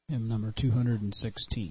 Hymn number 216.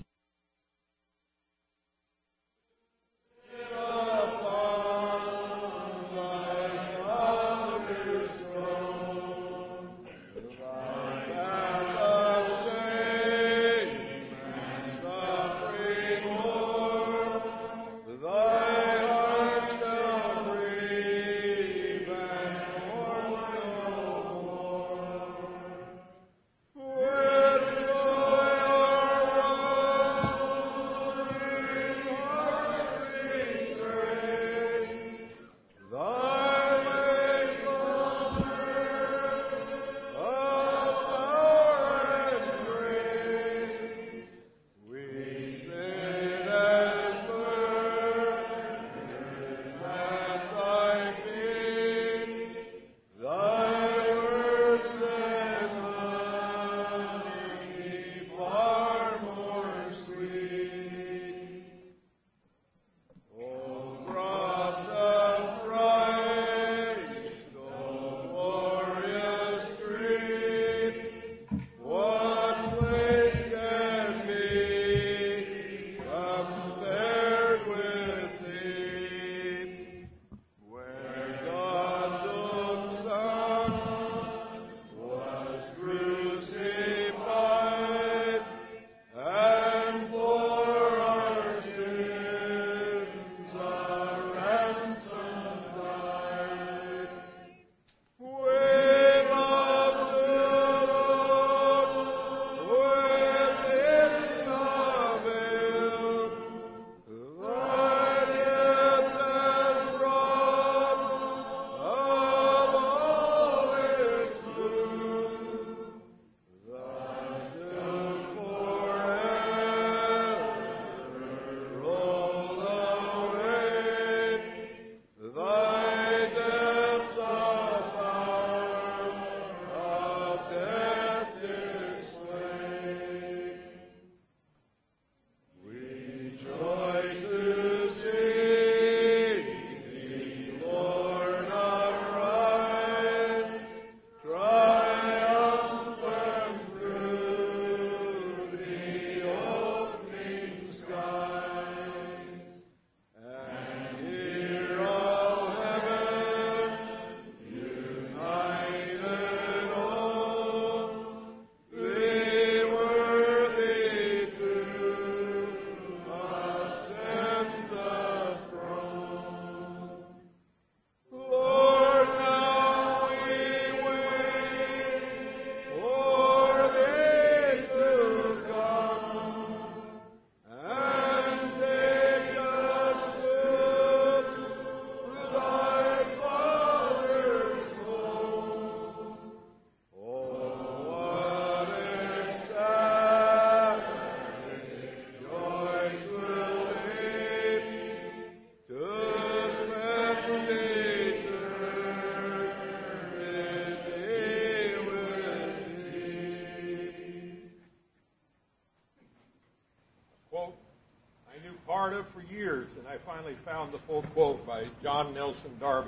For years, and I finally found the full quote by John Nelson Darby.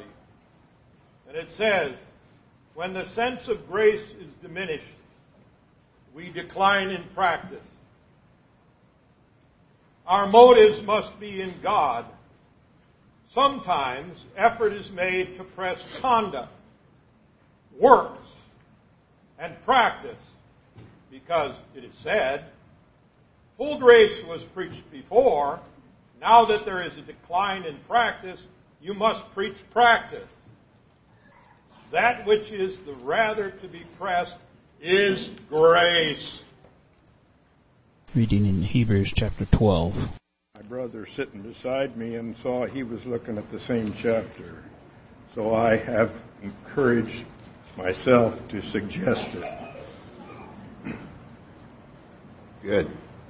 And it says, "When the sense of grace is diminished, we decline in practice. Our motives must be in God. Sometimes effort is made to press conduct, works, and practice, because it is said, full grace was preached before. Now that there is a decline in practice, you must preach practice. That which is the rather to be pressed is grace." Reading in Hebrews chapter 12. My brother sitting beside me and saw he was looking at the same chapter. So I have encouraged myself to suggest it. Good.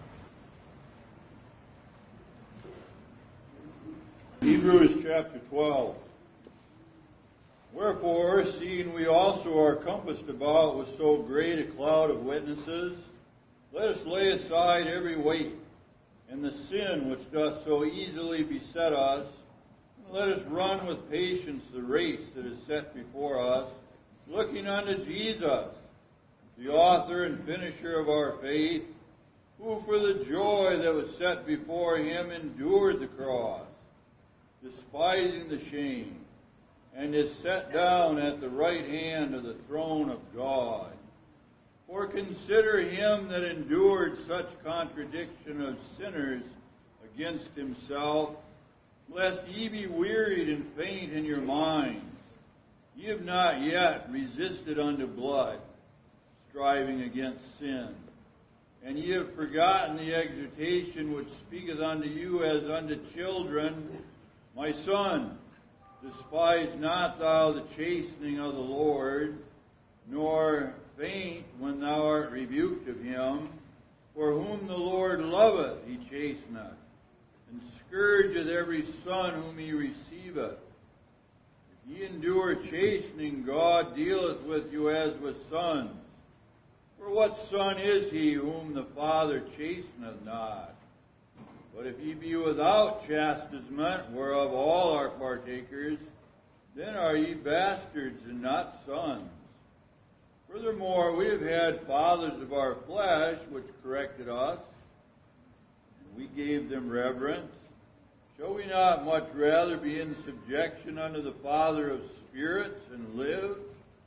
Hebrews chapter 12. "Wherefore, seeing we also are compassed about with so great a cloud of witnesses, let us lay aside every weight, and the sin which doth so easily beset us, and let us run with patience the race that is set before us, looking unto Jesus, the author and finisher of our faith, who for the joy that was set before him endured the cross, despising the shame, and is set down at the right hand of the throne of God. For consider him that endured such contradiction of sinners against himself, lest ye be wearied and faint in your minds. Ye have not yet resisted unto blood, striving against sin. And ye have forgotten the exhortation which speaketh unto you as unto children. My son, despise not thou the chastening of the Lord, nor faint when thou art rebuked of him. For whom the Lord loveth, he chasteneth, and scourgeth every son whom he receiveth. If ye endure chastening, God dealeth with you as with sons. For what son is he whom the Father chasteneth not? But if ye be without chastisement, whereof all are partakers, then are ye bastards and not sons. Furthermore, we have had fathers of our flesh which corrected us, and we gave them reverence. Shall we not much rather be in subjection unto the Father of spirits and live?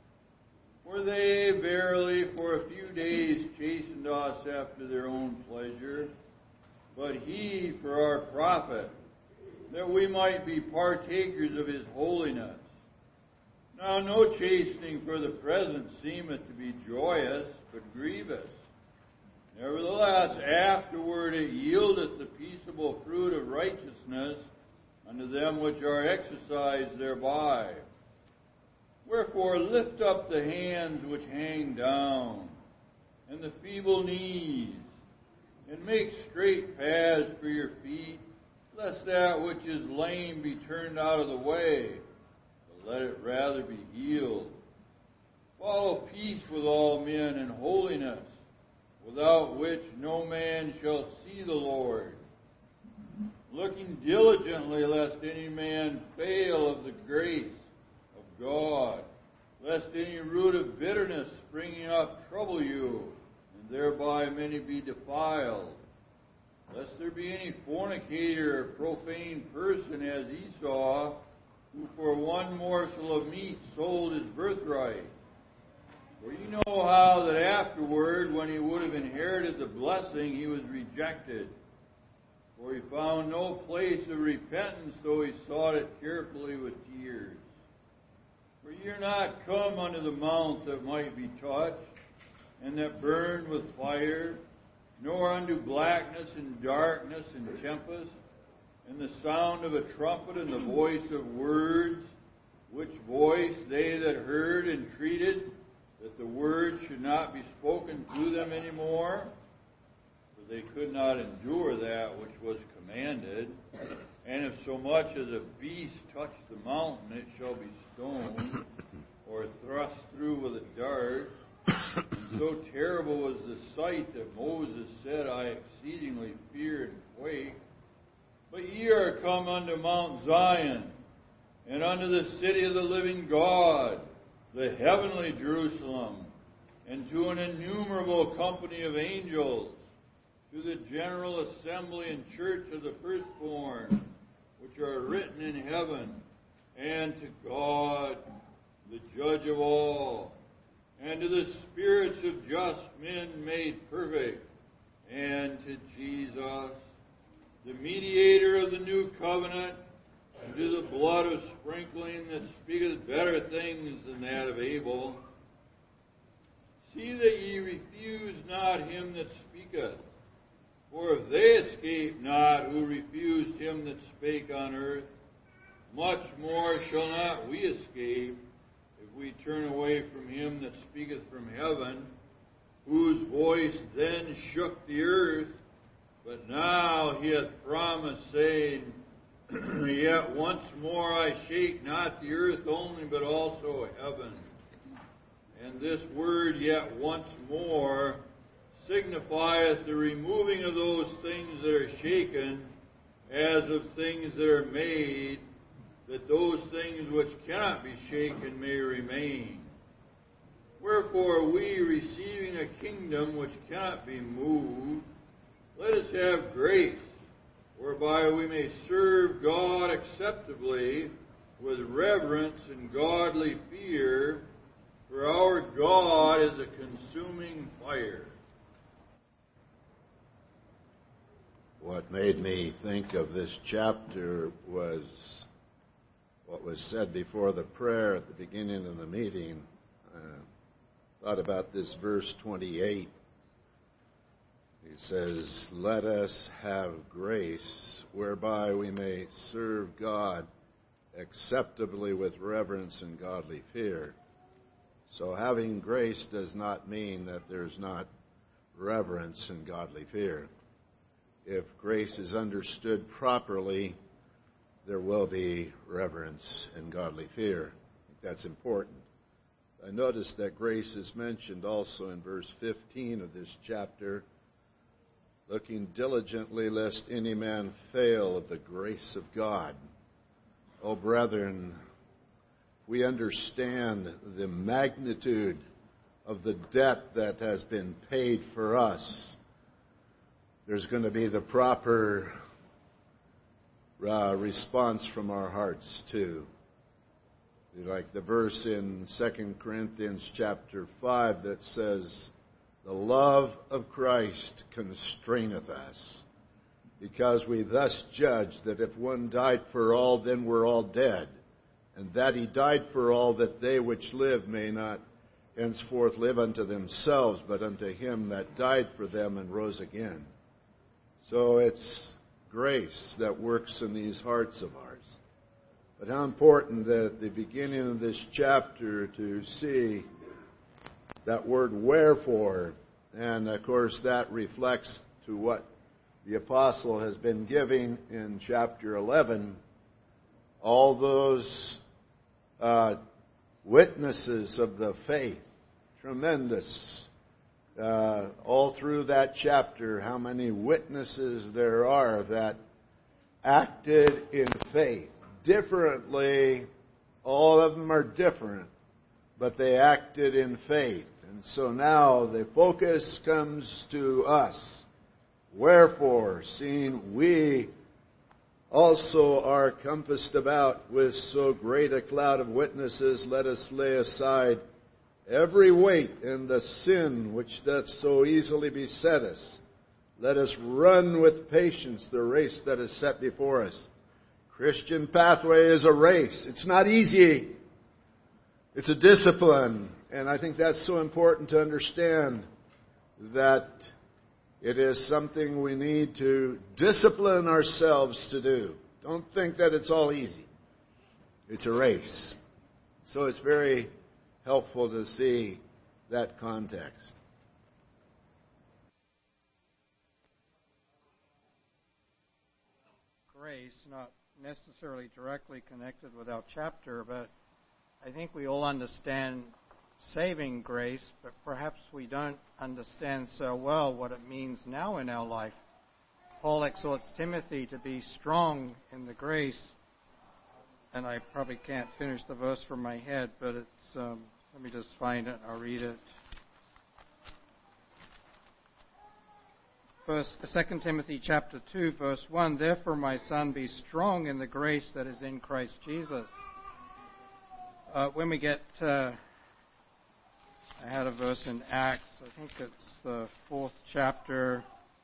For they verily for a few days chastened us after their own pleasure, but he for our profit, that we might be partakers of his holiness. Now no chastening for the present seemeth to be joyous, but grievous. Nevertheless, afterward it yieldeth the peaceable fruit of righteousness unto them which are exercised thereby. Wherefore lift up the hands which hang down, and the feeble knees, and make straight paths for your feet, lest that which is lame be turned out of the way, but let it rather be healed. Follow peace with all men and holiness, without which no man shall see the Lord. Looking diligently lest any man fail of the grace of God, lest any root of bitterness springing up trouble you, and thereby many be defiled. Lest there be any fornicator or profane person as Esau, who for one morsel of meat sold his birthright. For you know how that afterward, when he would have inherited the blessing, he was rejected. For he found no place of repentance, though he sought it carefully with tears. For ye are not come unto the mount that might be touched, and that burned with fire, nor unto blackness and darkness and tempest, and the sound of a trumpet and the voice of words, which voice they that heard entreated, that the word should not be spoken to them any more, for they could not endure that which was commanded. And if so much as a beast touch the mountain, it shall be stoned, or thrust through with a dart. And so terrible was the sight that Moses said, I exceedingly fear and quake. But ye are come unto Mount Zion, and unto the city of the living God, the heavenly Jerusalem, and to an innumerable company of angels, to the general assembly and church of the firstborn, which are written in heaven, and to God, the judge of all, and to the spirits of just men made perfect, and to Jesus, the mediator of the new covenant, and to the blood of sprinkling that speaketh better things than that of Abel. See that ye refuse not him that speaketh. For if they escape not who refused him that spake on earth, much more shall not we escape, if we turn away from him that speaketh from heaven, whose voice then shook the earth, but now he hath promised, saying, Yet once more I shake not the earth only, but also heaven. And this word, yet once more, signifieth the removing of those things that are shaken, as of things that are made, that those things which cannot be shaken may remain. Wherefore we, receiving a kingdom which cannot be moved, let us have grace, whereby we may serve God acceptably with reverence and godly fear, for our God is a consuming fire. What made me think of this chapter was what was said before the prayer at the beginning of the meeting. Thought about this verse 28. He says, let us have grace whereby we may serve God acceptably with reverence and godly fear. So having grace does not mean that there's not reverence and godly fear. If grace is understood properly, there will be reverence and godly fear. I think that's important. I noticed that grace is mentioned also in verse 15 of this chapter, looking diligently lest any man fail of the grace of God. Oh, brethren, we understand the magnitude of the debt that has been paid for us. There's going to be the proper response from our hearts, too. Like the verse in 2 Corinthians chapter 5 that says, the love of Christ constraineth us, because we thus judge that if one died for all, then we're all dead, and that he died for all, that they which live may not henceforth live unto themselves, but unto him that died for them and rose again. So it's grace that works in these hearts of ours. But how important at the beginning of this chapter to see that word wherefore. And of course that reflects to what the apostle has been giving in chapter 11. All those witnesses of the faith. Tremendous. All through that chapter, how many witnesses there are that acted in faith. Differently, all of them are different, but they acted in faith. And so now the focus comes to us. Wherefore, seeing we also are compassed about with so great a cloud of witnesses, let us lay aside every weight and the sin which doth so easily beset us. Let us run with patience the race that is set before us. Christian pathway is a race. It's not easy. It's a discipline. And I think that's so important to understand, that it is something we need to discipline ourselves to do. Don't think that it's all easy. It's a race. So it's very helpful to see that context. Grace, not necessarily directly connected with our chapter, but I think we all understand saving grace, but perhaps we don't understand so well what it means now in our life. Paul exhorts Timothy to be strong in the grace, and I probably can't finish the verse from my head, but it's, let me just find it, I'll read it. 2 Timothy chapter 2, verse 1, therefore, my son, be strong in the grace that is in Christ Jesus. When we get, I had a verse in Acts, I think it's the 4th chapter.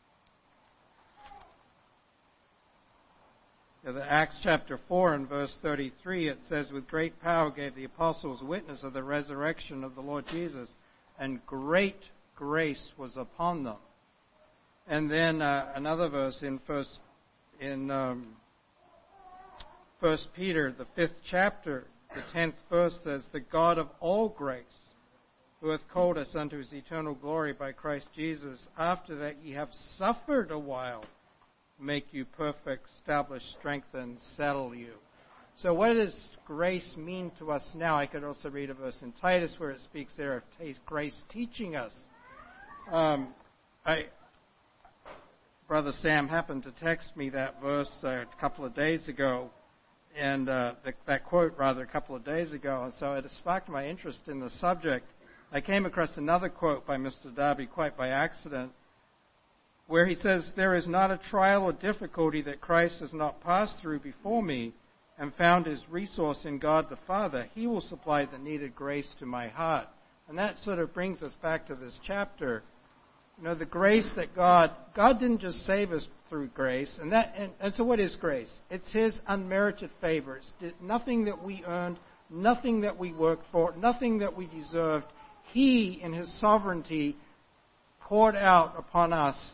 The Acts chapter 4 and verse 33, it says, with great power gave the apostles witness of the resurrection of the Lord Jesus, and great grace was upon them. And then another verse in First Peter, the 5th chapter, the 10th verse says, the God of all grace, who hath called us unto his eternal glory by Christ Jesus, after that ye have suffered a while, make you perfect, establish, strengthen, settle you. So what does grace mean to us now? I could also read a verse in Titus where it speaks there of grace teaching us. Brother Sam happened to text me that verse a couple of days ago, and that quote rather a couple of days ago, and so it sparked my interest in the subject. I came across another quote by Mr. Darby quite by accident, where he says, "There is not a trial or difficulty that Christ has not passed through before me and found his resource in God the Father. He will supply the needed grace to my heart." And that sort of brings us back to this chapter. You know, the grace that God didn't just save us through grace. And so what is grace? It's his unmerited favor. It's nothing that we earned, nothing that we worked for, nothing that we deserved. He, in his sovereignty, poured out upon us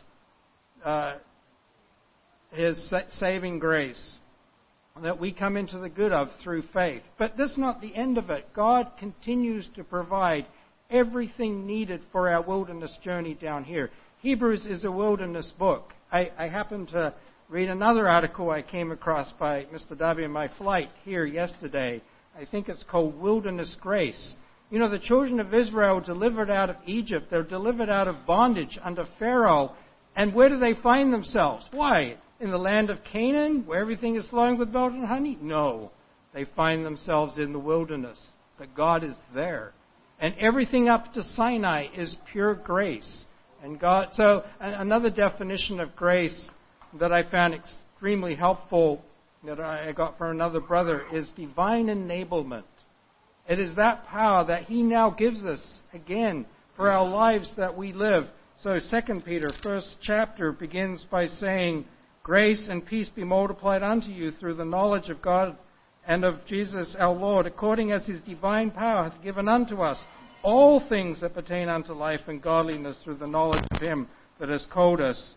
his saving grace that we come into the good of through faith. But that's not the end of it. God continues to provide everything needed for our wilderness journey down here. Hebrews is a wilderness book. I happened to read another article I came across by Mr. W. in my flight here yesterday. I think it's called Wilderness Grace. You know, the children of Israel delivered out of Egypt. They're delivered out of bondage under Pharaoh. And where do they find themselves? Why? In the land of Canaan, where everything is flowing with milk and honey? No. They find themselves in the wilderness. But God is there. And everything up to Sinai is pure grace. And God, so another definition of grace that I found extremely helpful, that I got from another brother, is divine enablement. It is that power that he now gives us, again, for our lives that we live. So 2 Peter, first chapter, begins by saying, "Grace and peace be multiplied unto you through the knowledge of God and of Jesus our Lord, according as his divine power hath given unto us all things that pertain unto life and godliness through the knowledge of him that has called us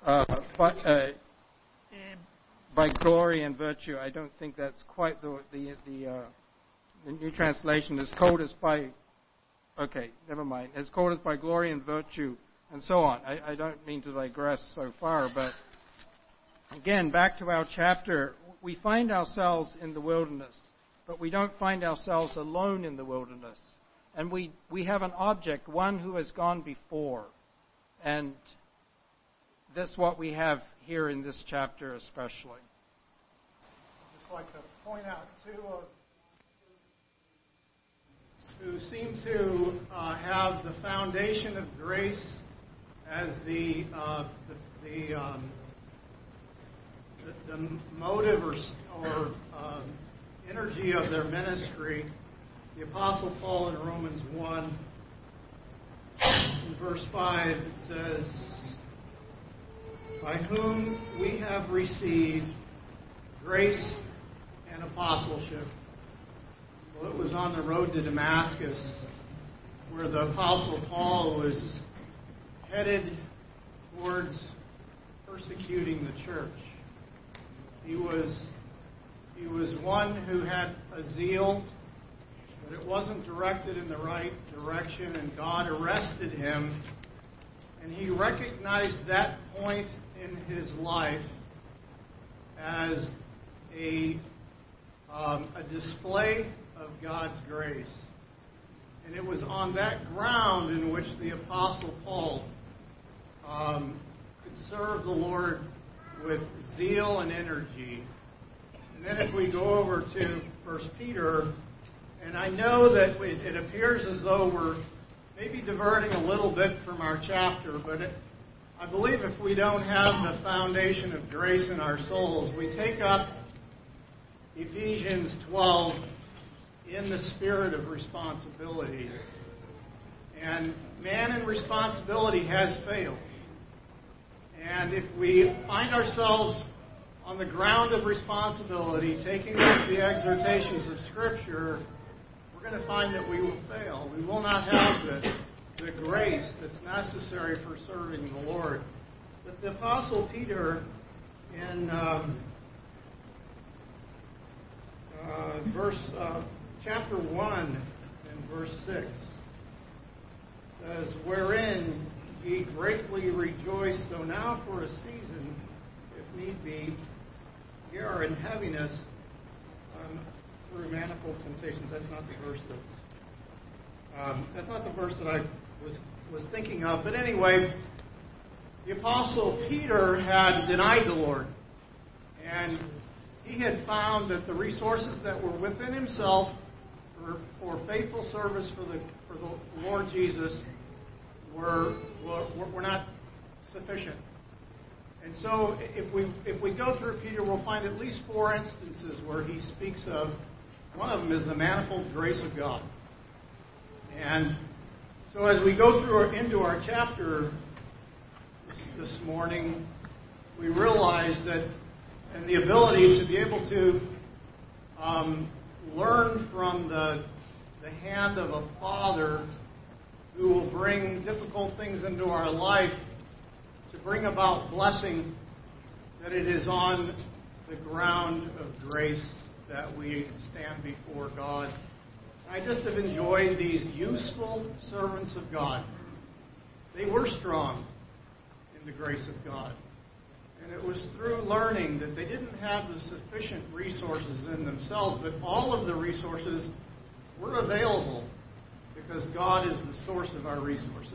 by glory and virtue." I don't think that's quite the New Translation has called us by, okay, never mind, has called us by glory and virtue, and so on. I don't mean to digress so far, but again, back to our chapter, we find ourselves in the wilderness, but we don't find ourselves alone in the wilderness. And we have an object, one who has gone before. And that's what we have here in this chapter especially. I'd just like to point out two who seem to have the foundation of grace as the motive or energy of their ministry. The Apostle Paul in Romans 1, in verse 5, it says, "By whom we have received grace and apostleship." Well, it was on the road to Damascus where the Apostle Paul was headed towards persecuting the church. He was one who had a zeal, but it wasn't directed in the right direction, and God arrested him. And he recognized that point in his life as a display of God's grace. And it was on that ground in which the Apostle Paul could serve the Lord with zeal and energy. And then if we go over to 1 Peter, and I know that it appears as though we're maybe diverting a little bit from our chapter, but I believe if we don't have the foundation of grace in our souls, we take up Ephesians 12 in the spirit of responsibility. And man in responsibility has failed. And if we find ourselves on the ground of responsibility, taking up the exhortations of Scripture, we're going to find that we will fail. We will not have the grace that's necessary for serving the Lord. But the Apostle Peter, in chapter 1 and verse 6, says, "Wherein ye greatly rejoice, though now for a season, if need be, ye are in heaviness through manifold temptations." That's not the verse that I was thinking of. But anyway, the Apostle Peter had denied the Lord, and he had found that the resources that were within himself for faithful service for the Lord Jesus were not sufficient. And so if we go through Peter, we'll find at least 4 instances where he speaks of, one of them is the manifold grace of God. And so as we go into our chapter this morning, we realize that, and the ability to be able to learn from the hand of a Father who will bring difficult things into our life to bring about blessing, that it is on the ground of grace that we stand before God. I just have enjoyed these useful servants of God. They were strong in the grace of God. And it was through learning that they didn't have the sufficient resources in themselves, but all of the resources were available because God is the source of our resources.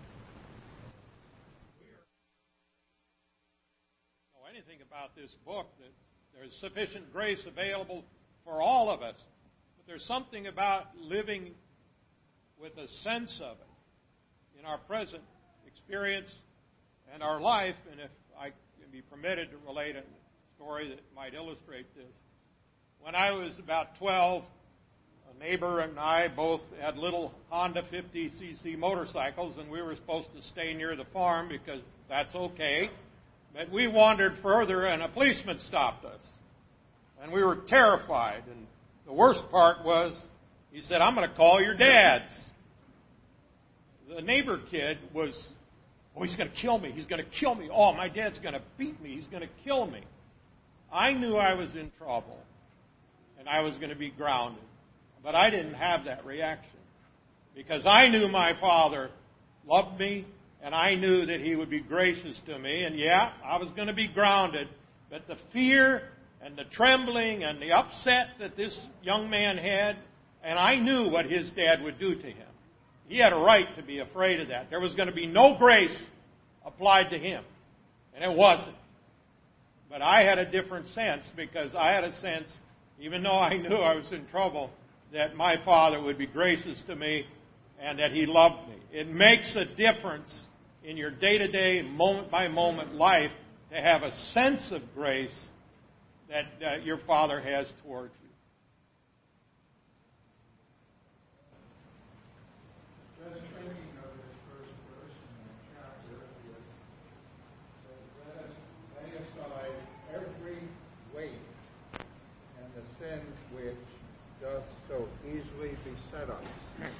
Know anything about this book, that there's sufficient grace available for all of us. But there's something about living with a sense of it in our present experience and our life. And if I can be permitted to relate a story that might illustrate this. When I was about 12, a neighbor and I both had little Honda 50cc motorcycles, and we were supposed to stay near the farm because that's okay. But we wandered further, and a policeman stopped us. And we were terrified. And the worst part was, he said, "I'm going to call your dads." The neighbor kid was, "Oh, he's going to kill me. He's going to kill me. Oh, my dad's going to beat me. He's going to kill me." I knew I was in trouble, and I was going to be grounded. But I didn't have that reaction because I knew my Father loved me, and I knew that He would be gracious to me. And yeah, I was going to be grounded, but the fear and the trembling and the upset that this young man had, and I knew what his dad would do to him. He had a right to be afraid of that. There was going to be no grace applied to him, and it wasn't. But I had a different sense because I had a sense, even though I knew I was in trouble, that my Father would be gracious to me and that He loved me. It makes a difference in your day-to-day, moment-by-moment life to have a sense of grace that your Father has towards you. Just thinking of this first verse in the chapter, it says, "Let us lay aside every weight and the sin which doth so easily beset us."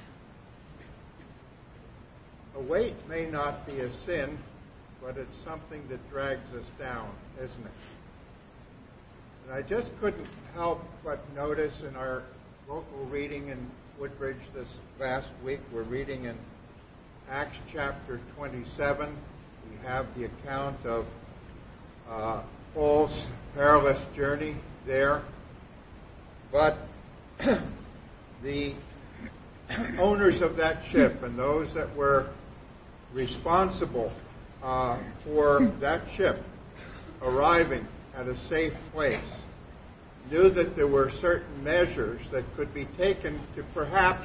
A weight may not be a sin, but it's something that drags us down, isn't it? And I just couldn't help but notice in our local reading in Woodbridge this last week, we're reading in Acts chapter 27. We have the account of Paul's perilous journey there. But the owners of that ship and those that were responsible for that ship arriving at a safe place knew that there were certain measures that could be taken to perhaps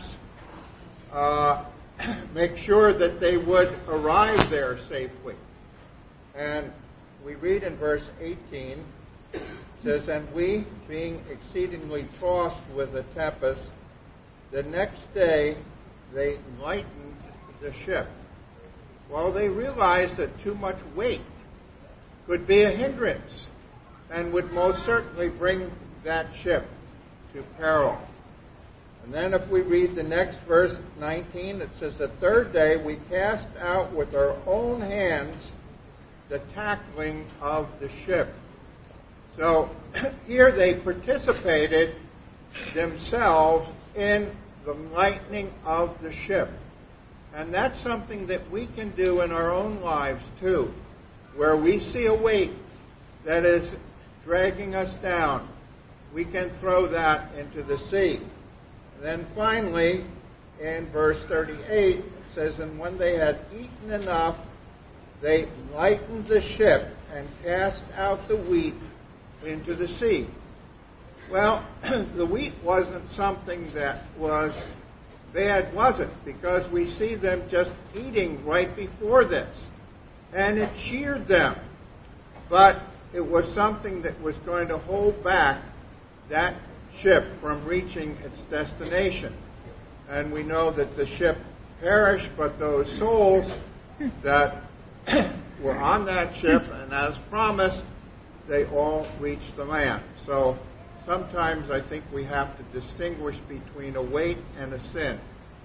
make sure that they would arrive there safely. And we read in verse 18, it says, "And we, being exceedingly tossed with a tempest, the next day they lightened the ship." Well, they realized that too much weight could be a hindrance and would most certainly bring that ship to peril. And then if we read the next verse, 19, it says, "The third day we cast out with our own hands the tackling of the ship." So here they participated themselves in the lightening of the ship. And that's something that we can do in our own lives too, where we see a weight that is dragging us down. We can throw that into the sea. And then finally, in verse 38, it says, "And when they had eaten enough, they lightened the ship and cast out the wheat into the sea." Well, the wheat wasn't something that was bad, was it? Because we see them just eating right before this. And it cheered them. but it was something that was going to hold back that ship from reaching its destination. And we know that the ship perished, but those souls that were on that ship, and as promised, they all reached the land. So sometimes I think we have to distinguish between a weight and a sin.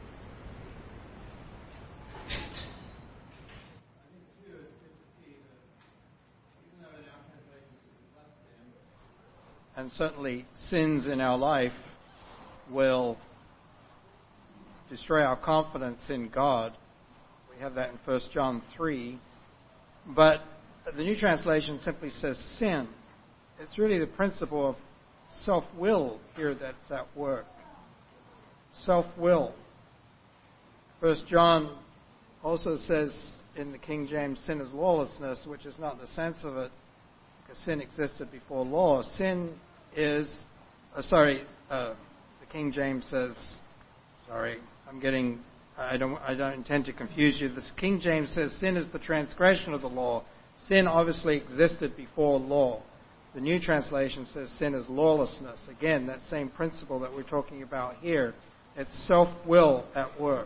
And certainly sins in our life will destroy our confidence in God. We have that in 1 John 3. But the New Translation simply says sin. It's really the principle of self-will here that's at work. Self-will. 1 John also says in the King James, sin is lawlessness, which is not the sense of it, because sin existed before law. Sin is, the King James says, I don't intend to confuse you. The King James says sin is the transgression of the law. Sin obviously existed before law. The New Translation says sin is lawlessness. Again, that same principle that we're talking about here. It's self-will at work.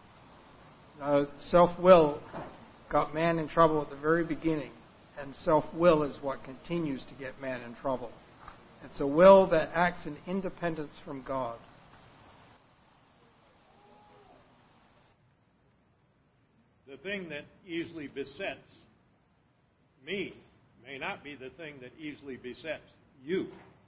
Self-will got man in trouble at the very beginning, and self-will is what continues to get man in trouble. It's a will that acts in independence from God. The thing that easily besets me may not be the thing that easily besets you.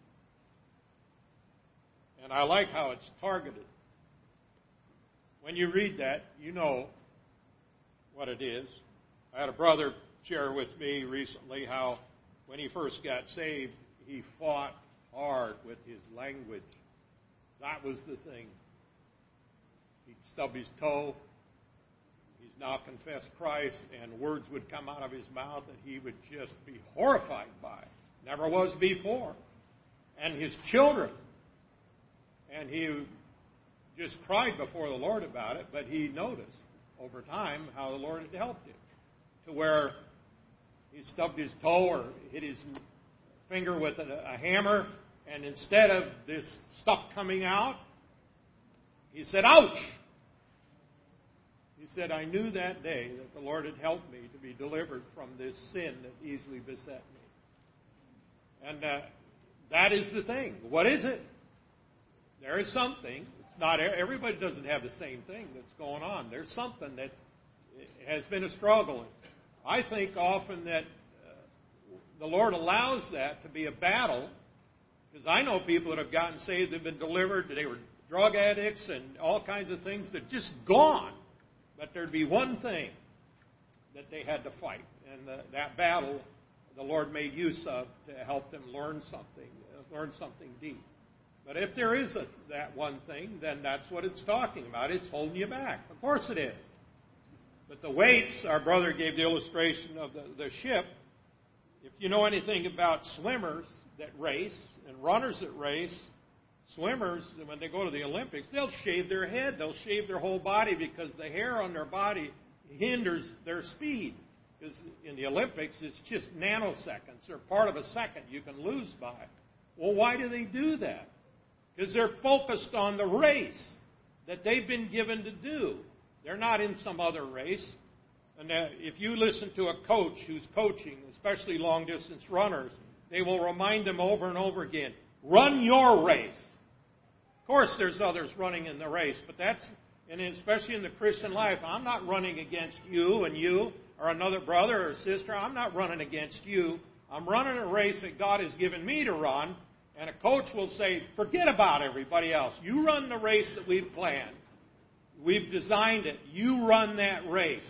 And I like how it's targeted. When you read that, you know what it is. I had a brother share with me recently how when he first got saved, he fought hard with his language. That was the thing. He'd stub his toe. He's now confessed Christ, and words would come out of his mouth that he would just be horrified by. Never was before. And his children. And he just cried before the Lord about it, but he noticed over time how the Lord had helped him. To where he stubbed his toe or hit his finger with a hammer, and instead of this stuff coming out, he said, "Ouch!" He said, "I knew that day that the Lord had helped me to be delivered from this sin that easily beset me." And that is the thing. What is it? There is something. It's not everybody doesn't have the same thing that's going on. There's something that has been a struggle. I think often that the Lord allows that to be a battle, because I know people that have gotten saved, they've been delivered, they were drug addicts and all kinds of things. They're just gone. But there'd be one thing that they had to fight, and that battle the Lord made use of to help them learn something deep. But if there is that one thing, then that's what it's talking about. It's holding you back. Of course it is. But the weights, our brother gave the illustration of the ship. If you know anything about swimmers that race and runners that race, swimmers, when they go to the Olympics, they'll shave their head. They'll shave their whole body because the hair on their body hinders their speed. Because in the Olympics, it's just nanoseconds or part of a second you can lose by. Well, why do they do that? Because they're focused on the race that they've been given to do. They're not in some other race. And if you listen to a coach who's coaching, especially long-distance runners, they will remind them over and over again, run your race. Of course, there's others running in the race, but and especially in the Christian life, I'm not running against you and you or another brother or sister. I'm not running against you. I'm running a race that God has given me to run, and a coach will say, forget about everybody else. You run the race that we've planned. We've designed it. You run that race.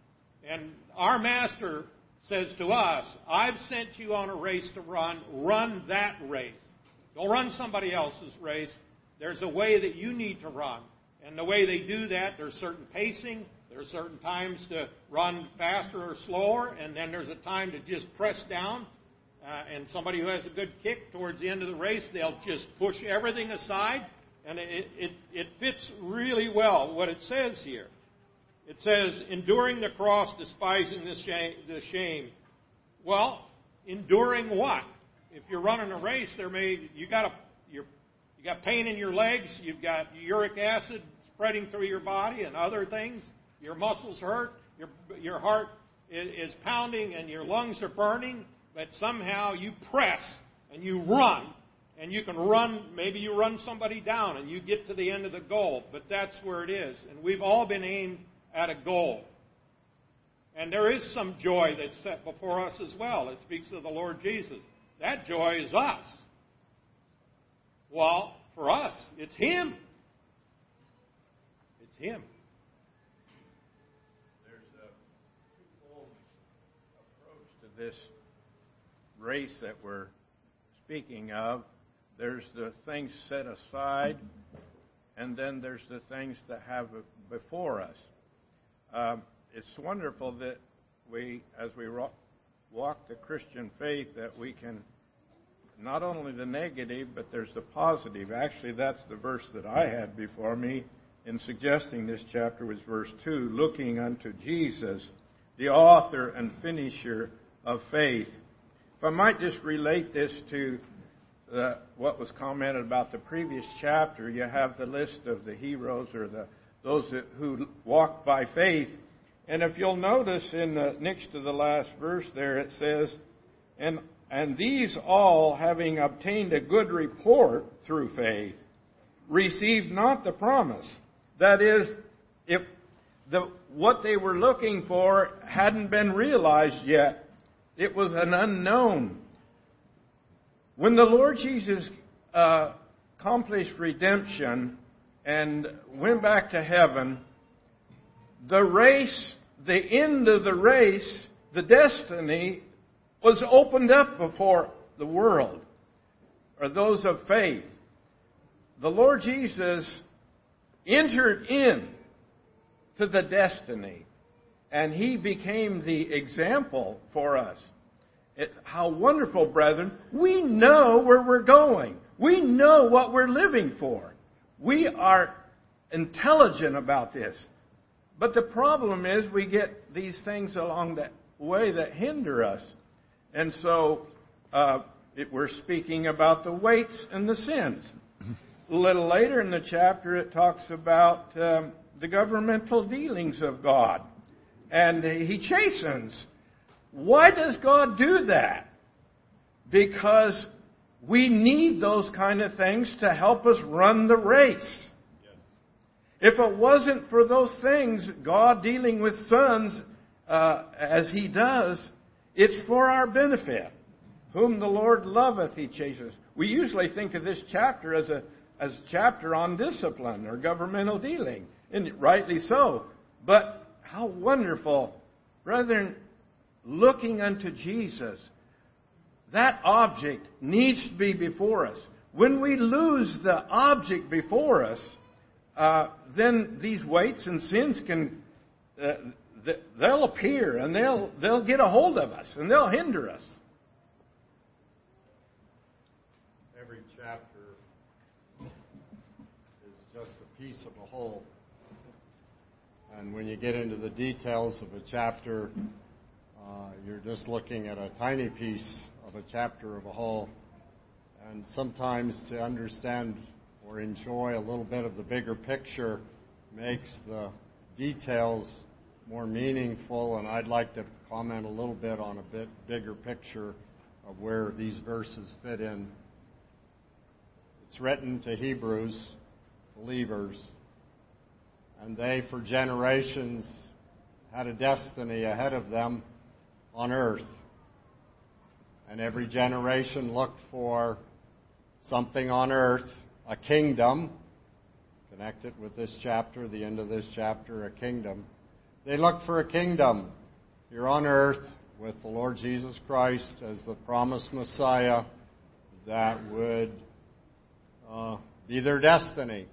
And our master says to us, I've sent you on a race to run. Run that race. Don't run somebody else's race. There's a way that you need to run. And the way they do that, there's certain pacing. There's certain times to run faster or slower. And then there's a time to just press down. And somebody who has a good kick towards the end of the race, they'll just push everything aside. And it fits really well what it says here. It says, enduring the cross, despising the shame. Well, enduring what? If you're running a race, you got pain in your legs, you've got uric acid spreading through your body and other things. Your muscles hurt, your heart is pounding, and your lungs are burning. But somehow you press and you run, and you can run. Maybe you run somebody down, and you get to the end of the goal. But that's where it is, and we've all been aimed at a goal. And there is some joy that's set before us as well. It speaks of the Lord Jesus. That joy is us. Well, for us, it's Him. It's Him. There's a twofold approach to this race that we're speaking of. There's the things set aside, and then there's the things that have before us. It's wonderful that we, as we walk the Christian faith, that we can, not only the negative, but there's the positive. Actually, that's the verse that I had before me in suggesting this chapter was verse 2, looking unto Jesus, the author and finisher of faith. If I might just relate this to what was commented about the previous chapter, you have the list of the heroes or those who walked by faith. And if you'll notice next to the last verse there, it says, and these all, having obtained a good report through faith, received not the promise. That is, if what they were looking for hadn't been realized yet, it was an unknown. When the Lord Jesus accomplished redemption and went back to heaven, the race, the end of the race, the destiny, was opened up before the world, or those of faith. The Lord Jesus entered in to the destiny, and He became the example for us. How wonderful, brethren. We know where we're going. We know what we're living for. We are intelligent about this. But the problem is we get these things along the way that hinder us. And so we're speaking about the weights and the sins. A little later in the chapter it talks about the governmental dealings of God. And He chastens. Why does God do that? Because we need those kind of things to help us run the race. If it wasn't for those things, God dealing with sons as He does, it's for our benefit. Whom the Lord loveth, He chastens. We usually think of this chapter as a chapter on discipline or governmental dealing, and rightly so. But how wonderful, brethren, looking unto Jesus. That object needs to be before us. When we lose the object before us, then these weights and sins they'll appear, and they'll get a hold of us, and they'll hinder us. Every chapter is just a piece of a whole. And when you get into the details of a chapter, you're just looking at a tiny piece of a chapter of a whole. And sometimes to understand or enjoy a little bit of the bigger picture makes the details more meaningful. And I'd like to comment a little bit on a bit bigger picture of where these verses fit in. It's written to Hebrews, believers, and they for generations had a destiny ahead of them on earth. And every generation looked for something on earth, a kingdom. Connect it with this chapter, the end of this chapter, a kingdom. They looked for a kingdom here on earth with the Lord Jesus Christ as the promised Messiah that would be their destiny.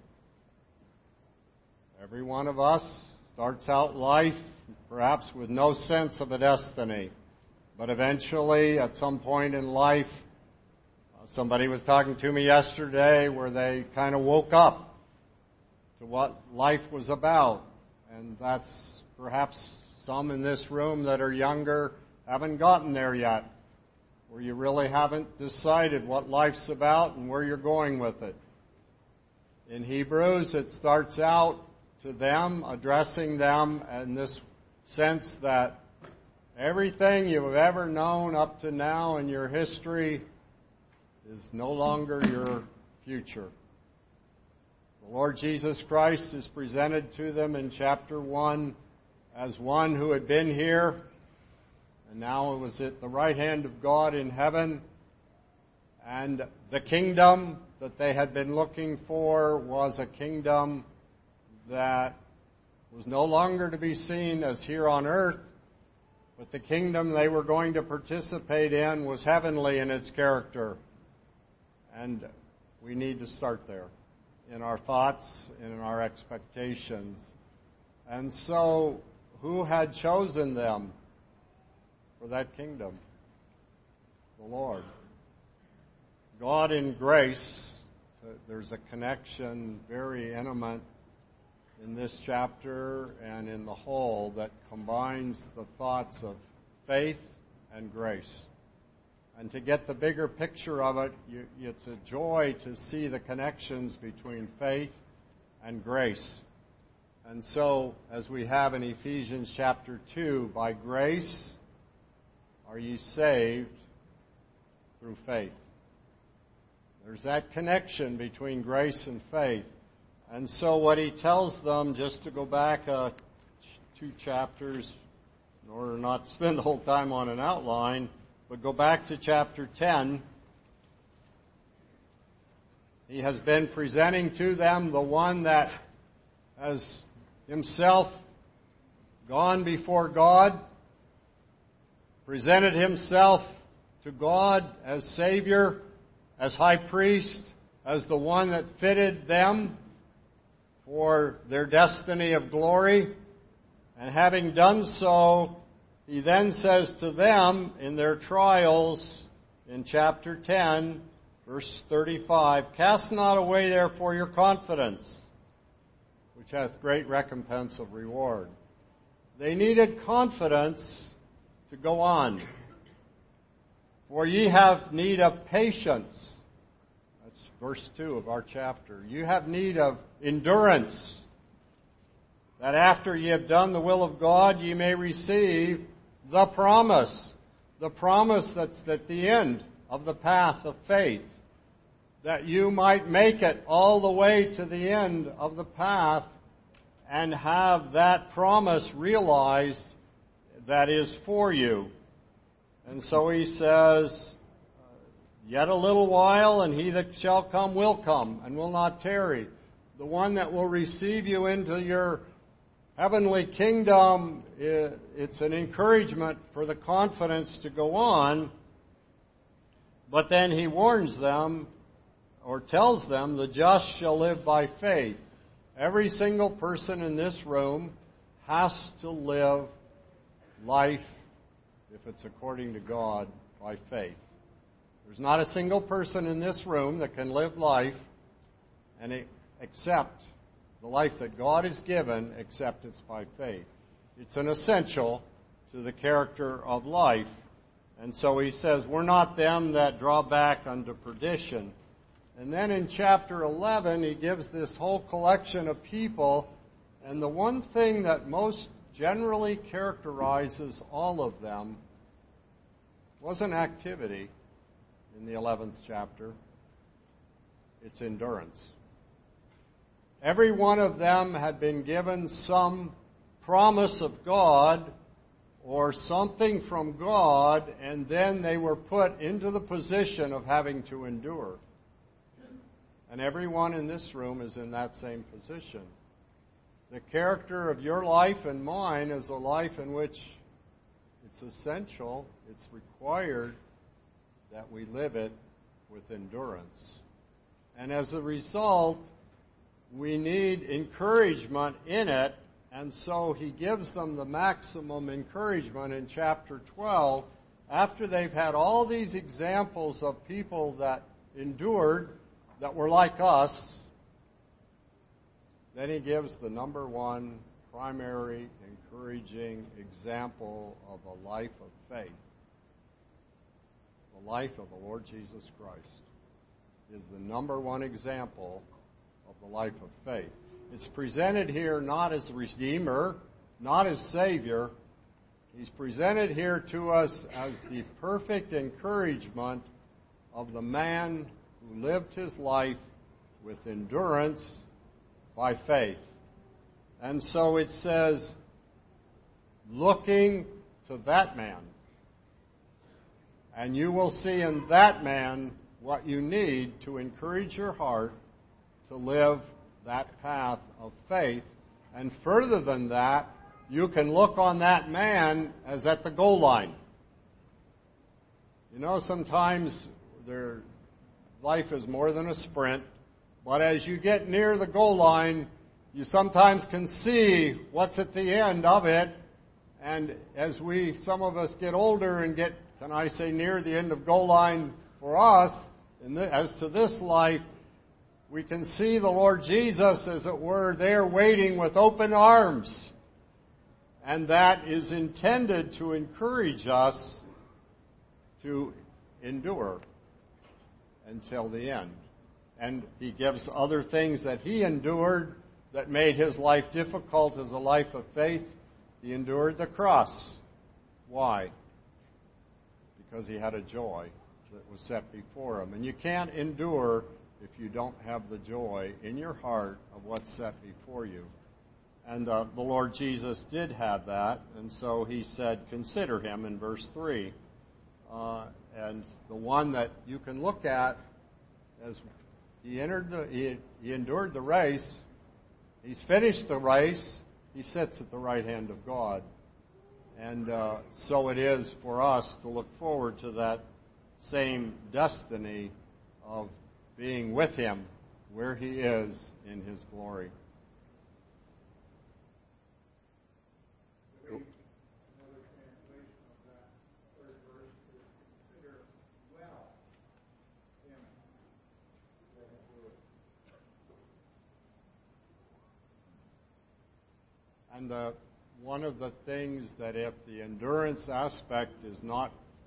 Every one of us starts out life perhaps with no sense of a destiny. But eventually, at some point in life, somebody was talking to me yesterday where they kind of woke up to what life was about. And that's perhaps some in this room that are younger haven't gotten there yet. where you really haven't decided what life's about and where you're going with it. In Hebrews, it starts out to them, addressing them in this sense that everything you've ever known up to now in your history is no longer your future. The Lord Jesus Christ is presented to them in chapter 1 as one who had been here and now was at the right hand of God in heaven. And the kingdom that they had been looking for was a kingdom that was no longer to be seen as here on earth, but the kingdom they were going to participate in was heavenly in its character. And we need to start there in our thoughts and in our expectations. And so, who had chosen them for that kingdom? The Lord. God in grace. There's a connection very intimate in this chapter and in the whole that combines the thoughts of faith and grace. And to get the bigger picture of it, it's a joy to see the connections between faith and grace. And so, as we have in Ephesians chapter 2, by grace are ye saved through faith. There's that connection between grace and faith. And so what he tells them, just to go back 2 chapters, in order not to spend the whole time on an outline, but go back to chapter 10. He has been presenting to them the one that has himself gone before God, presented himself to God as Savior, as High Priest, as the one that fitted them for their destiny of glory. And having done so, he then says to them in their trials in chapter 10, verse 35, "Cast not away therefore your confidence, which hath great recompense of reward." They needed confidence to go on. "For ye have need of patience." That's verse 2 of our chapter. You have need of endurance, that after ye have done the will of God, ye may receive the promise. The promise that's at the end of the path of faith. That you might make it all the way to the end of the path and have that promise realized that is for you. And so he says, "Yet a little while, and he that shall come will come, and will not tarry." The one that will receive you into your heavenly kingdom, it's an encouragement for the confidence to go on. But then he warns them, or tells them, the just shall live by faith. Every single person in this room has to live life, if it's according to God, by faith. There's not a single person in this room that can live life and accept the life that God has given, except it's by faith. It's an essential to the character of life. And so he says, we're not them that draw back unto perdition. And then in chapter 11, he gives this whole collection of people. And the one thing that most generally characterizes all of them wasn't activity in the 11th chapter. It's endurance. Every one of them had been given some promise of God or something from God, and then they were put into the position of having to endure. And everyone in this room is in that same position. The character of your life and mine is a life in which it's essential, it's required that we live it with endurance. And as a result, we need encouragement in it, and so he gives them the maximum encouragement in chapter 12. After they've had all these examples of people that endured, that were like us, then he gives the number one primary encouraging example of a life of faith. the life of the Lord Jesus Christ is the number one example of the life of faith. It's presented here not as Redeemer, not as Savior. He's presented here to us as the perfect encouragement of the man who lived his life with endurance by faith. And so it says, looking to that man. And you will see in that man what you need to encourage your heart to live that path of faith. And further than that, you can look on that man as at the goal line. You know, sometimes life is more than a sprint, but as you get near the goal line, you sometimes can see what's at the end of it. And as some of us get older and get, can I say, near the end of goal line for us, as to this life, we can see the Lord Jesus, as it were, there waiting with open arms. And that is intended to encourage us to endure until the end. And He gives other things that He endured that made His life difficult as a life of faith. He endured the cross. Why? Because He had a joy that was set before Him. And you can't endure if you don't have the joy in your heart of what's set before you. And the Lord Jesus did have that, and so He said, consider Him in verse 3. And the one that you can look at as He endured the race, He's finished the race, He sits at the right hand of God. And so it is for us to look forward to that same destiny of being with Him where He is in His glory. And one of the things that if the endurance aspect is not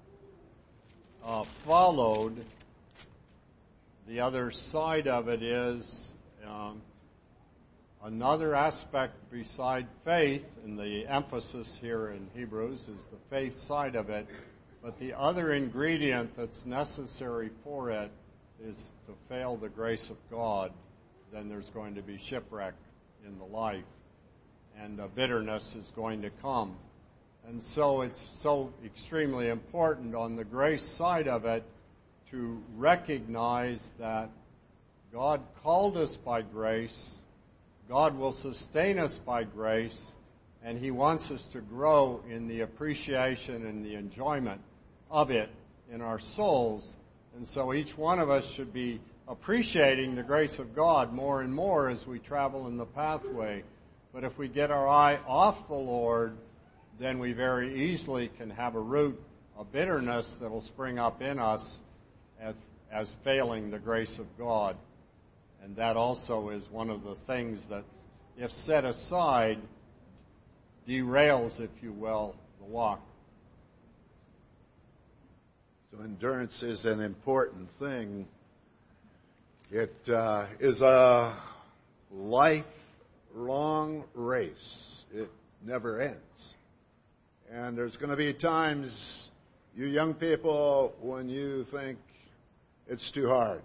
followed, the other side of it is another aspect beside faith, and the emphasis here in Hebrews is the faith side of it, but the other ingredient that's necessary for it is to fail the grace of God. Then there's going to be shipwreck in the life, and bitterness is going to come. And so it's so extremely important on the grace side of it to recognize that God called us by grace, God will sustain us by grace, and He wants us to grow in the appreciation and the enjoyment of it in our souls. And so each one of us should be appreciating the grace of God more and more as we travel in the pathway. But if we get our eye off the Lord, then we very easily can have a root of bitterness that will spring up in us as failing the grace of God. And that also is one of the things that, if set aside, derails, if you will, the walk. So endurance is an important thing. It is a lifelong race. It never ends. And there's going to be times, you young people, when you think it's too hard.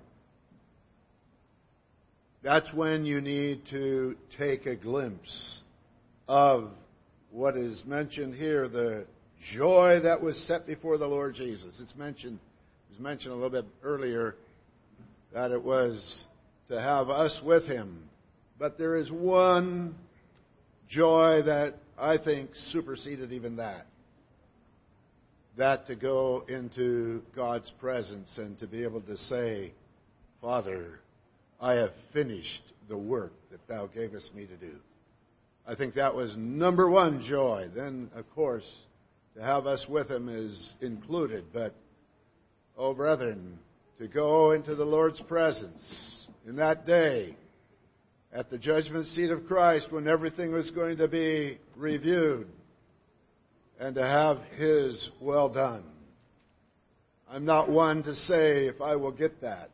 That's when you need to take a glimpse of what is mentioned here, the joy that was set before the Lord Jesus. It was mentioned a little bit earlier that it was to have us with Him. But there is one joy that I think superseded even that. That to go into God's presence and to be able to say, Father, I have finished the work that Thou gavest me to do. I think that was number one joy. Then, of course, to have us with Him is included. But, oh, brethren, to go into the Lord's presence in that day at the judgment seat of Christ when everything was going to be reviewed and to have His well done. I'm not one to say if I will get that.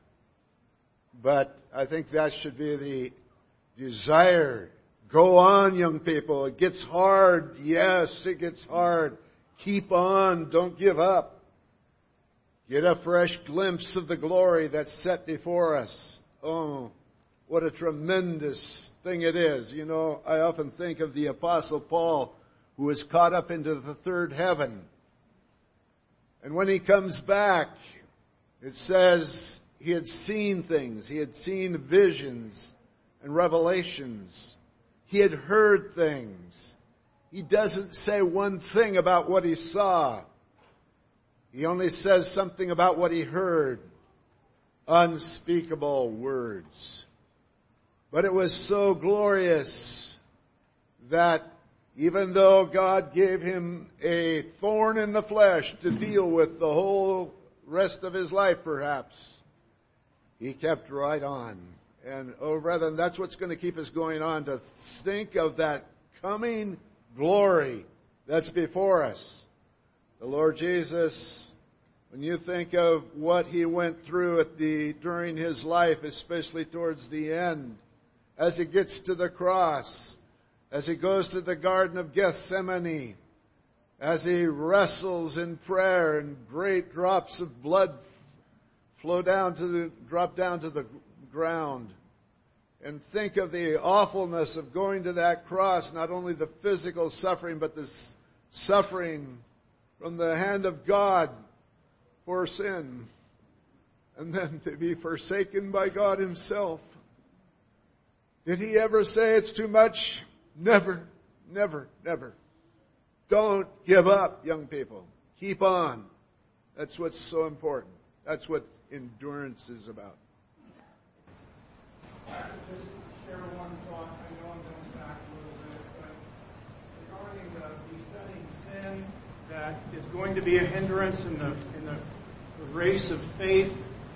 But I think that should be the desire. Go on, young people. It gets hard. Yes, it gets hard. Keep on. Don't give up. Get a fresh glimpse of the glory that's set before us. Oh, what a tremendous thing it is. You know, I often think of the Apostle Paul, who was caught up into the third heaven. And when he comes back, it says he had seen things. He had seen visions and revelations. He had heard things. He doesn't say one thing about what he saw. He only says something about what he heard. Unspeakable words. But it was so glorious that even though God gave him a thorn in the flesh to deal with the whole rest of his life, perhaps, he kept right on. And, oh, brethren, that's what's going to keep us going on, to think of that coming glory that's before us. The Lord Jesus, when you think of what he went through during his life, especially towards the end, as he gets to the cross, as he goes to the Garden of Gethsemane, as he wrestles in prayer and great drops of blood drop down to the ground. And think of the awfulness of going to that cross, not only the physical suffering, but the suffering from the hand of God for sin. And then to be forsaken by God himself. Did he ever say it's too much? Never, never, never. Don't give up, young people. Keep on. That's what's so important. That's what endurance is about. Just share one thought. I know I'm going back a little bit, but regarding the besetting sin that is going to be a hindrance in the race of faith.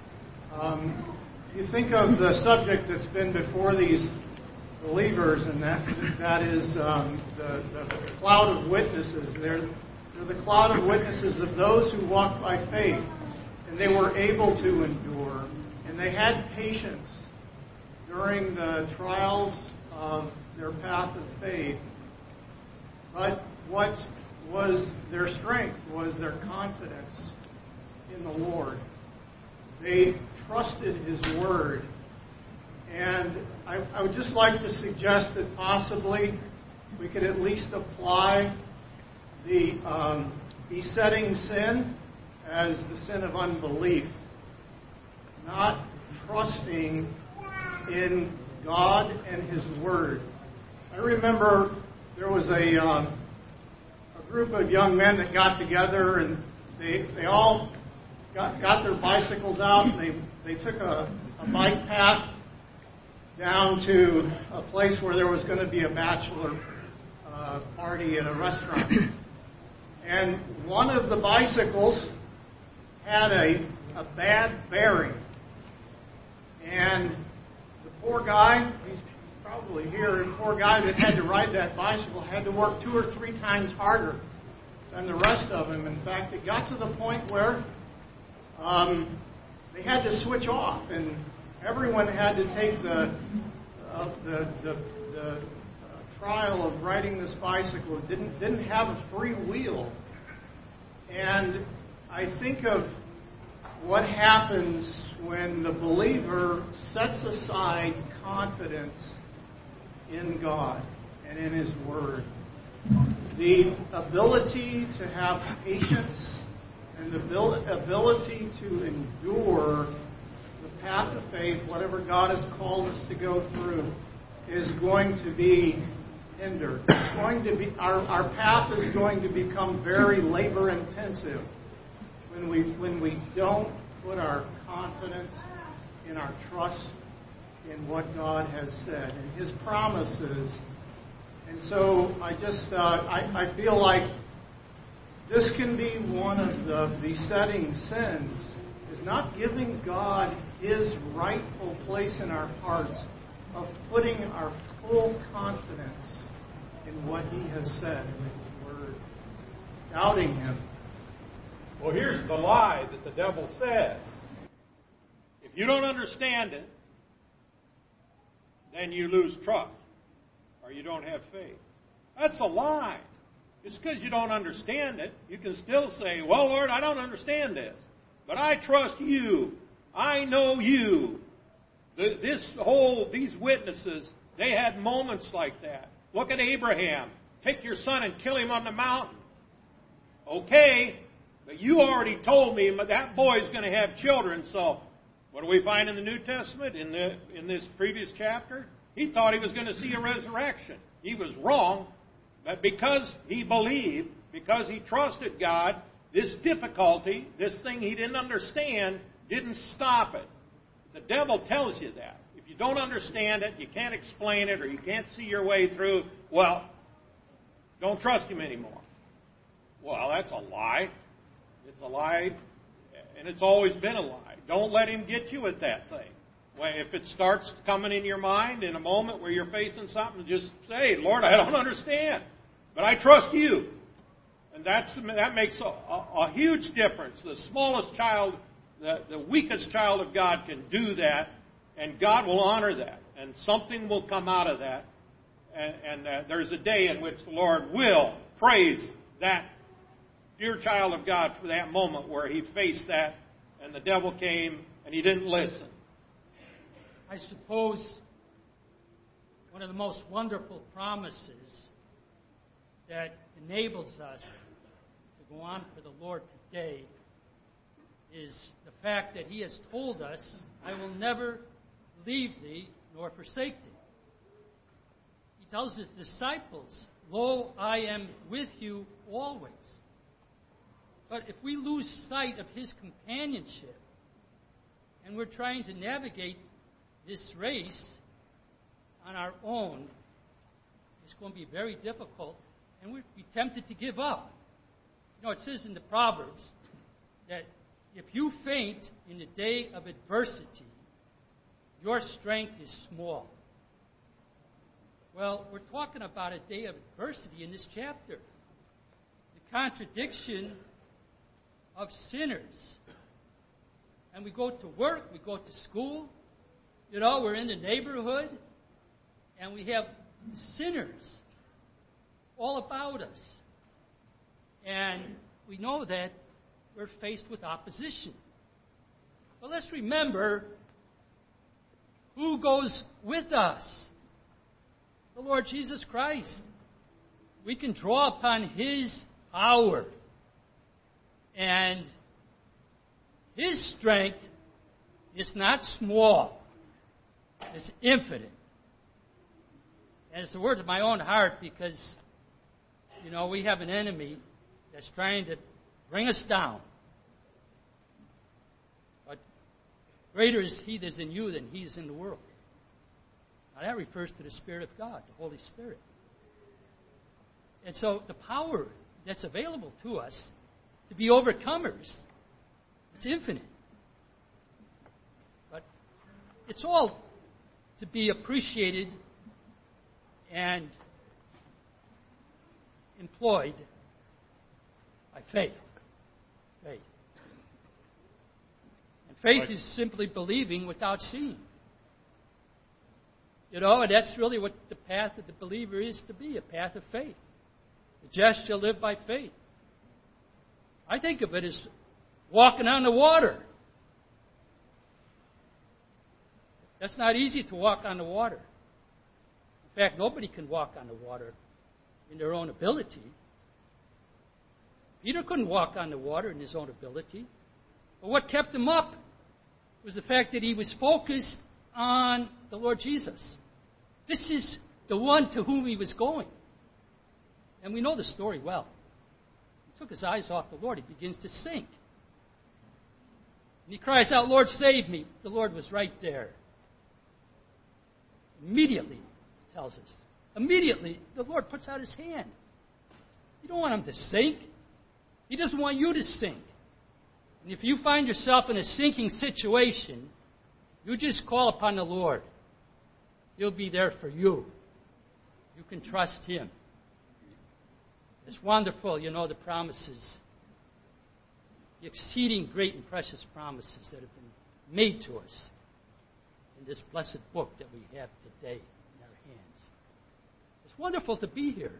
You think of the subject that's been before these believers, and that is the cloud of witnesses. They're the cloud of witnesses of those who walk by faith, and they were able to endure, and they had patience during the trials of their path of faith. But what was their strength was their confidence in the Lord. They trusted His Word. And I would just like to suggest that possibly we could at least apply the besetting sin as the sin of unbelief. Not trusting in God and His Word. I remember there was a group of young men that got together, and they all got their bicycles out, and they took a bike path down to a place where there was going to be a bachelor party at a restaurant. And one of the bicycles had a bad bearing. And the poor guy, he's probably here, the poor guy that had to ride that bicycle had to work 2 or 3 times harder than the rest of them. In fact, it got to the point where they had to switch off, and everyone had to take the trial of riding this bicycle. It didn't have a free wheel. And I think of what happens when the believer sets aside confidence in God and in His Word. The ability to have patience and the ability to endure the path of faith, whatever God has called us to go through, is going to be hindered. It's going to be our path is going to become very labor intensive when we don't put our confidence in our trust in what God has said and His promises. And so I feel like this can be one of the besetting sins, is not giving God His rightful place in our hearts, of putting our full confidence in what He has said in His Word, doubting Him. Well, here's the lie that the devil says. If you don't understand it, then you lose trust, or you don't have faith. That's a lie. Just because you don't understand it, you can still say, well, Lord, I don't understand this, but I trust you. I know you. These witnesses, they had moments like that. Look at Abraham. Take your son and kill him on the mountain. Okay, but you already told me that boy's going to have children, so what do we find in the New Testament in this previous chapter? He thought he was going to see a resurrection. He was wrong, but because he believed, because he trusted God, this difficulty, this thing he didn't understand, didn't stop it. The devil tells you that. If you don't understand it, you can't explain it, or you can't see your way through, well, don't trust him anymore. Well, that's a lie. It's a lie, and it's always been a lie. Don't let him get you at that thing. If it starts coming in your mind in a moment where you're facing something, just say, Lord, I don't understand, but I trust you. And that makes a huge difference. The smallest child, the weakest child of God can do that, and God will honor that, and something will come out of that. And there's a day in which the Lord will praise that dear child of God for that moment where he faced that, and the devil came, and he didn't listen. I suppose one of the most wonderful promises that enables us to go on for the Lord today is the fact that he has told us, I will never leave thee nor forsake thee. He tells his disciples, lo, I am with you always. But if we lose sight of his companionship, and we're trying to navigate this race on our own, it's going to be very difficult, and we'd be tempted to give up. You know, it says in the Proverbs that if you faint in the day of adversity, your strength is small. Well, we're talking about a day of adversity in this chapter. The contradiction of sinners. And we go to work, we go to school, we're in the neighborhood, and we have sinners all about us. And we know that we're faced with opposition. But let's remember who goes with us. The Lord Jesus Christ. We can draw upon his power. And his strength is not small. It's infinite. And it's the words of my own heart because, we have an enemy that's trying to bring us down. But greater is he that's in you than he is in the world. Now that refers to the Spirit of God, the Holy Spirit. And so the power that's available to us to be overcomers, it's infinite. But it's all to be appreciated and employed by faith. Faith. And faith is simply believing without seeing. And that's really what the path of the believer is to be, a path of faith. The just shall live by faith. I think of it as walking on the water. That's not easy to walk on the water. In fact, nobody can walk on the water in their own ability. Peter couldn't walk on the water in his own ability. But what kept him up was the fact that he was focused on the Lord Jesus. This is the one to whom he was going. And we know the story well. He took his eyes off the Lord. He begins to sink. And he cries out, Lord, save me. The Lord was right there. Immediately, it tells us. Immediately, the Lord puts out his hand. You don't want him to sink. He doesn't want you to sink. And if you find yourself in a sinking situation, you just call upon the Lord. He'll be there for you. You can trust him. It's wonderful, the promises the exceeding great and precious promises that have been made to us in this blessed book that we have today in our hands. It's wonderful to be here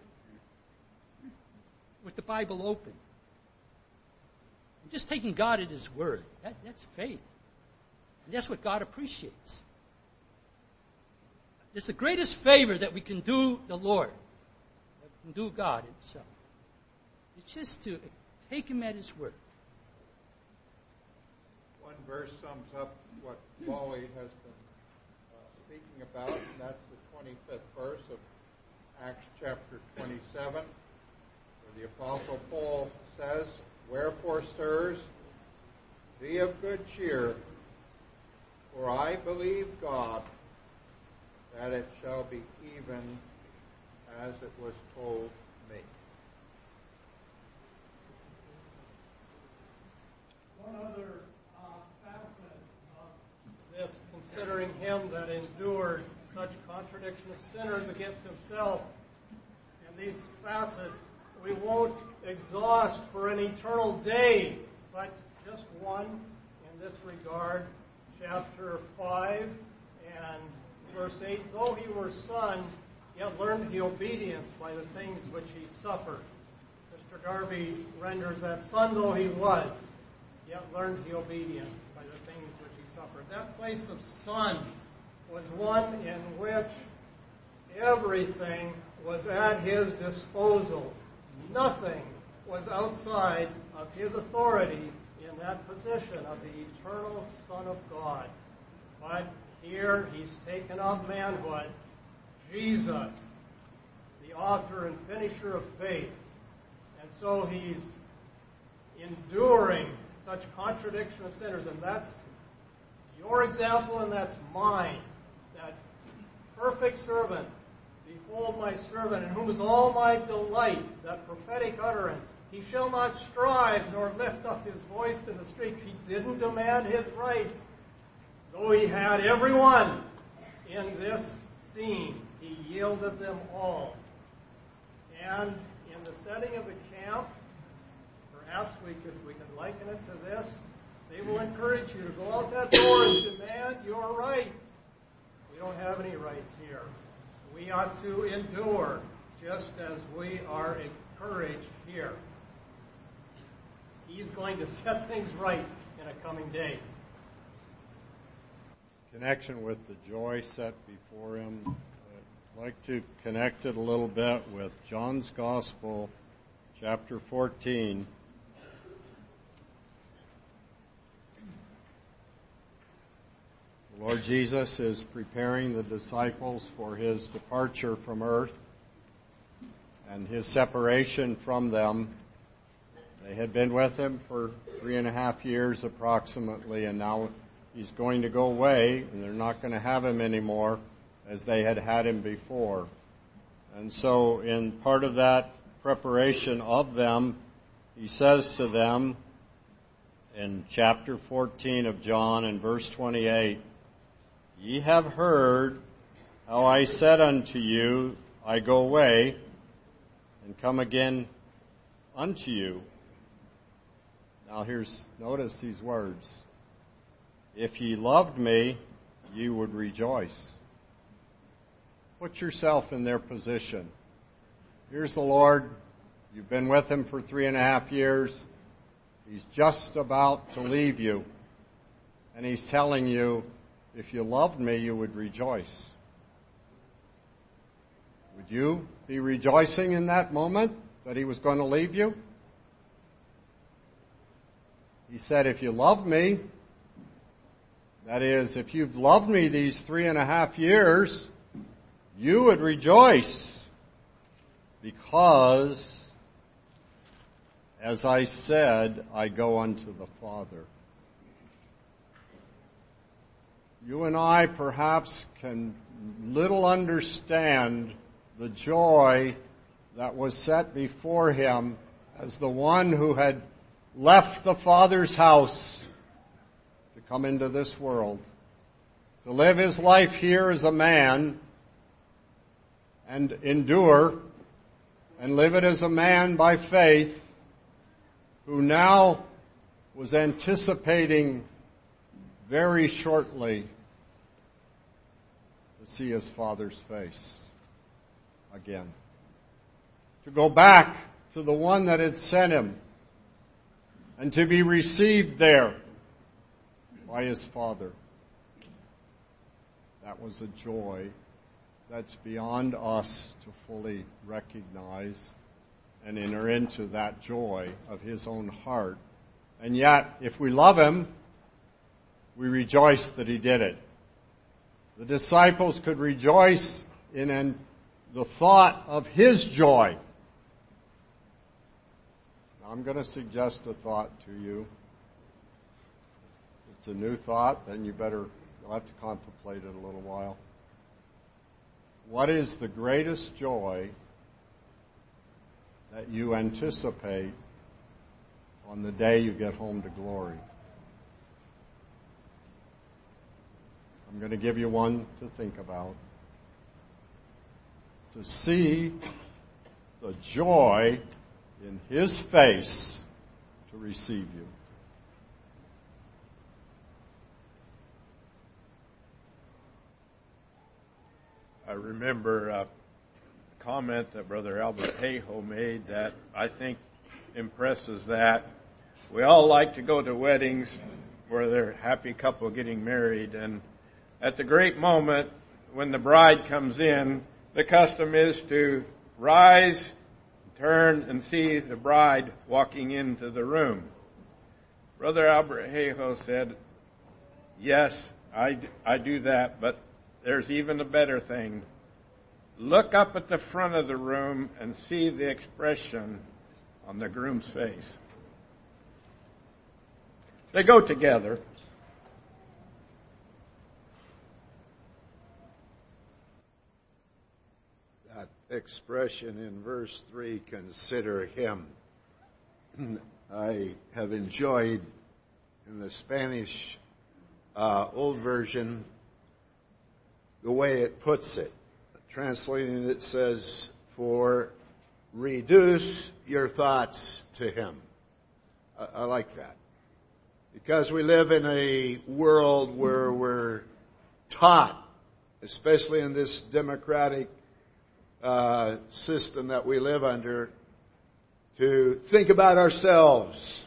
with the Bible open. And just taking God at His word. That's faith. And that's what God appreciates. It's the greatest favor that we can do the Lord, that we can do God Himself. It's just to take Him at His word. One verse sums up what Wally has been speaking about, and that's the 25th verse of Acts chapter 27, where the Apostle Paul says, "Wherefore, sirs, be of good cheer, for I believe God, that it shall be even as it was told me." One other facet of this, considering Him that endured such contradiction of sinners against Himself, and these facets we won't exhaust for an eternal day, but just one in this regard, chapter 5 and verse 8, "Though He were Son, yet learned He obedience by the things which He suffered." Mr. Darby renders that, "Son though He was, yet learned He obedience by the things which He suffered." That place of Son was one in which everything was at His disposal. Nothing was outside of His authority in that position of the eternal Son of God. But here He's taken up manhood. Jesus, the author and finisher of faith. And so He's enduring such contradiction of sinners. And that's your example and that's mine. That perfect servant, "Behold my servant, in whom is all my delight," that prophetic utterance. He shall not strive nor lift up his voice in the streets. He didn't demand his rights. Though he had everyone in this scene, he yielded them all. And in the setting of the camp, perhaps we could liken it to this. They will encourage you to go out that door and demand your rights. We don't have any rights here. We ought to endure just as we are encouraged here. He's going to set things right in a coming day. Connection with the joy set before Him, I'd like to connect it a little bit with John's Gospel, chapter 14. The Lord Jesus is preparing the disciples for His departure from earth and His separation from them. They had been with Him for 3.5 years approximately, and now He's going to go away, and they're not going to have Him anymore as they had had Him before. And so in part of that preparation of them, He says to them in chapter 14 of John and verse 28, "Ye have heard how I said unto you, I go away, and come again unto you." Now notice these words. "If ye loved me, ye would rejoice." Put yourself in their position. Here's the Lord. You've been with Him for 3.5 years. He's just about to leave you. And He's telling you, if you loved me, you would rejoice. Would you be rejoicing in that moment that He was going to leave you? He said, if you love me, that is, if you've loved me these 3.5 years, you would rejoice, because, as I said, I go unto the Father. You and I perhaps can little understand the joy that was set before Him as the one who had left the Father's house to come into this world, to live His life here as a man and endure and live it as a man by faith, who now was anticipating very shortly to see his Father's face again. To go back to the one that had sent him and to be received there by his Father. That was a joy that's beyond us to fully recognize and enter into that joy of his own heart. And yet, if we love him, we rejoice that he did it. The disciples could rejoice in the thought of his joy. Now, I'm going to suggest a thought to you. It's a new thought, then you'll have to contemplate it a little while. What is the greatest joy that you anticipate on the day you get home to glory? I'm going to give you one to think about. To see the joy in his face to receive you. I remember a comment that Brother Albert Hayhoe made that I think impresses that. We all like to go to weddings where they're a happy couple getting married, and at the great moment when the bride comes in, the custom is to rise, turn, and see the bride walking into the room. Brother Albert Hayhoe said, yes, I do that, but there's even a better thing. Look up at the front of the room and see the expression on the groom's face. They go together. That expression in verse 3, consider him. I have enjoyed in the Spanish Old Version the way it puts it. Translating it says, for reduce your thoughts to him. I like that. Because we live in a world where we're taught, especially in this democratic system that we live under, to think about ourselves.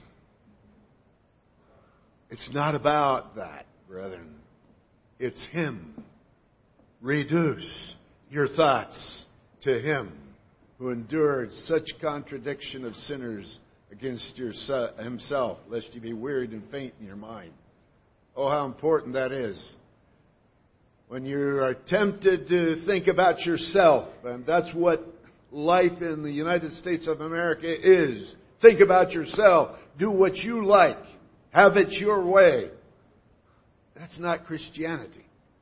It's not about that, brethren. It's him. Reduce your thoughts to him who endured such contradiction of sinners against himself, lest you be wearied and faint in your mind. Oh, how important that is. When you are tempted to think about yourself, and that's what life in the United States of America is. Think about yourself. Do what you like. Have it your way. That's not Christianity.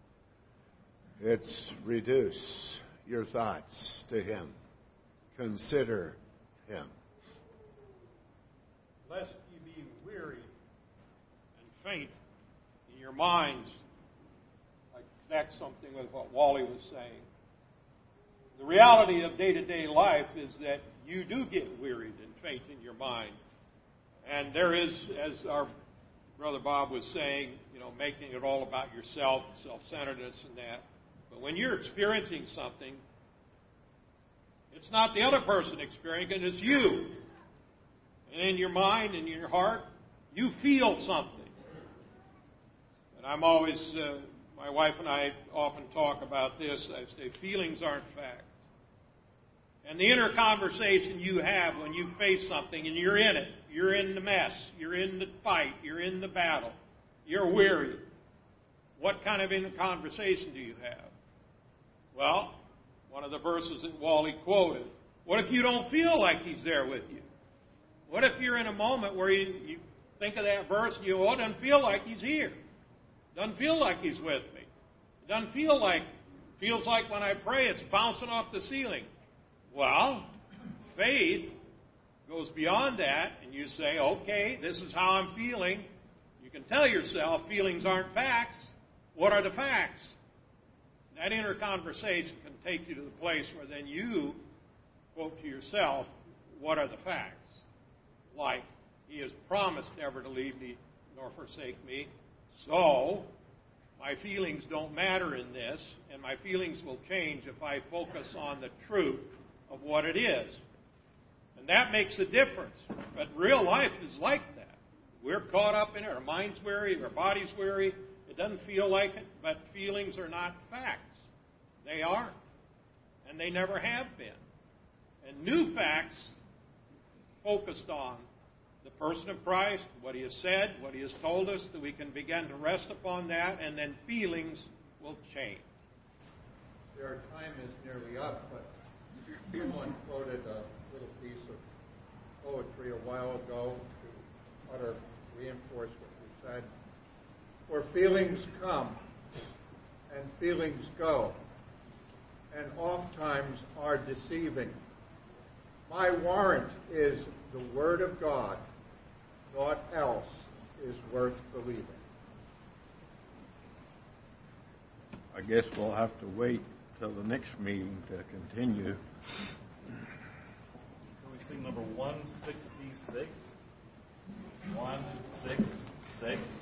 It's reduce your thoughts to him. Consider him. Lest you be weary and faint in your minds. I connect something with what Wally was saying. The reality of day-to-day life is that you do get wearied and faint in your mind. And there is, as our Brother Bob was saying, making it all about yourself, self-centeredness and that. But when you're experiencing something, it's not the other person experiencing it, it's you. And in your mind and in your heart, you feel something. And I'm always, my wife and I often talk about this. I say feelings aren't facts. And the inner conversation you have when you face something and you're in it, you're in the mess, you're in the fight, you're in the battle, you're weary. What kind of inner conversation do you have? Well, one of the verses that Wally quoted, what if you don't feel like he's there with you? What if you're in a moment where you think of that verse and it doesn't feel like he's here? Doesn't feel like he's with me. It doesn't feels like when I pray it's bouncing off the ceiling. Well, faith goes beyond that, and you say, okay, this is how I'm feeling. You can tell yourself feelings aren't facts. What are the facts? That inner conversation can take you to the place where then you quote to yourself, what are the facts? Like He has promised never to leave me nor forsake me. So, my feelings don't matter in this, and my feelings will change if I focus on the truth of what it is. And that makes a difference. But real life is like that. We're caught up in it. Our mind's weary, our body's weary. It doesn't feel like it, but feelings are not facts. They aren't. And they never have been. And new facts focused on the person of Christ, what He has said, what He has told us, that we can begin to rest upon that, and then feelings will change. Our time is nearly up, but someone quoted a little piece of poetry a while ago to utter reinforce what we said. For feelings come and feelings go, and oftentimes are deceiving. My warrant is the Word of God. Naught else is worth believing. I guess we'll have to wait till the next meeting to continue. Can we sing number 166? 166.